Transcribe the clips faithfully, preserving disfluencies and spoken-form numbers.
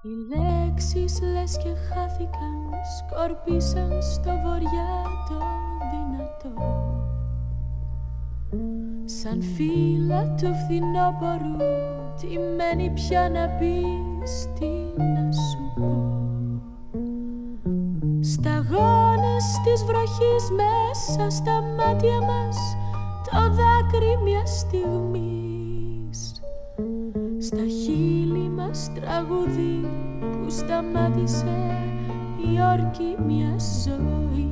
Οι λέξεις λες και χάθηκαν, σκορπίσαν στο βοριά το δυνατό. Σαν φύλλα του φθινόπορου, τι μένει πια να πεις, τι να σου πω. Σταγόνες της βροχής μέσα στα μάτια μας, το δάκρυ μιας στιγμής. Στα χείλη μας τραγούδι που σταμάτησε η όρκη μιας ζωής.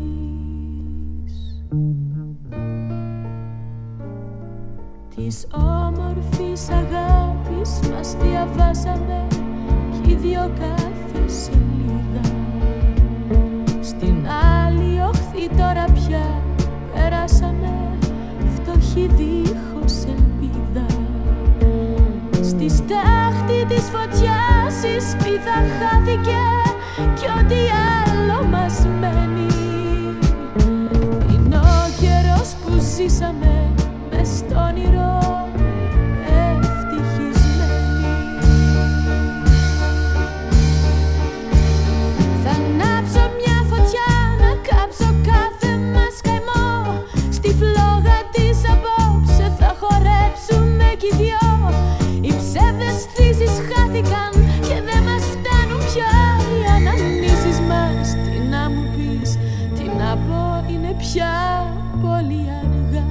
Της όμορφης αγάπης μας διαβάσαμε κι οι δυο κάθε σελίδα. Στην άλλη όχθη τώρα πια περάσαμε, φτωχοί δίχως ελπίδα. Στη στάχτη της φωτιάς η σπίθα χάθηκε κι ό,τι άλλο μας μένει είναι ο καιρός που ζήσαμε μες στο όνειρο ευτυχισμένοι. Θα ανάψω μια φωτιά να κάψω κάθε μας καημό. Στη φλόγα της απόψε θα χορέψουμε κι οι δυο. Οι ψεύδες θύσεις χάθηκαν και δεν μας φτάνουν πια οι αναμνήσεις μας. Τι να μου πεις, τι να πω, είναι πια πολύ αργά.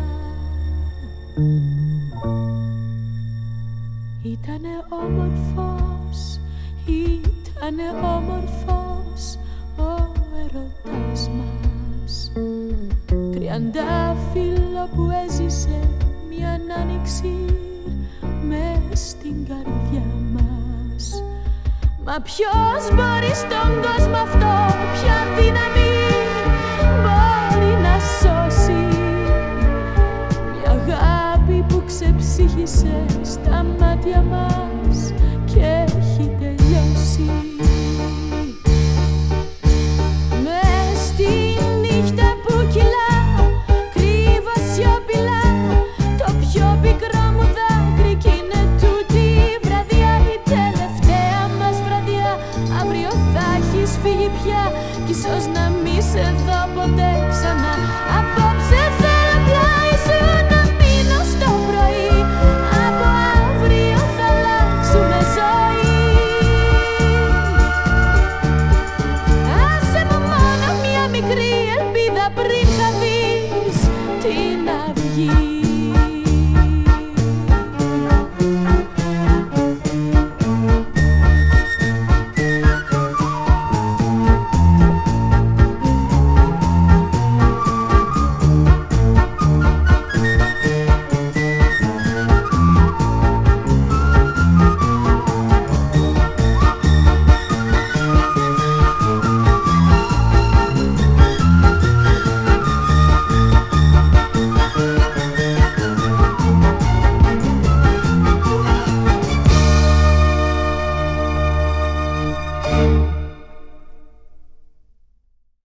Ήτανε όμορφος, ήτανε όμορφος ο ερωτάς μας. Τριαντάφυλλο που έζησε μια άνοιξη μες στην καρδιά μας. Μα ποιος μπορεί στον κόσμο αυτό, ποια δύναμη μπορεί να σώσει μια αγάπη που ξεψύχησε στα μάτια μας.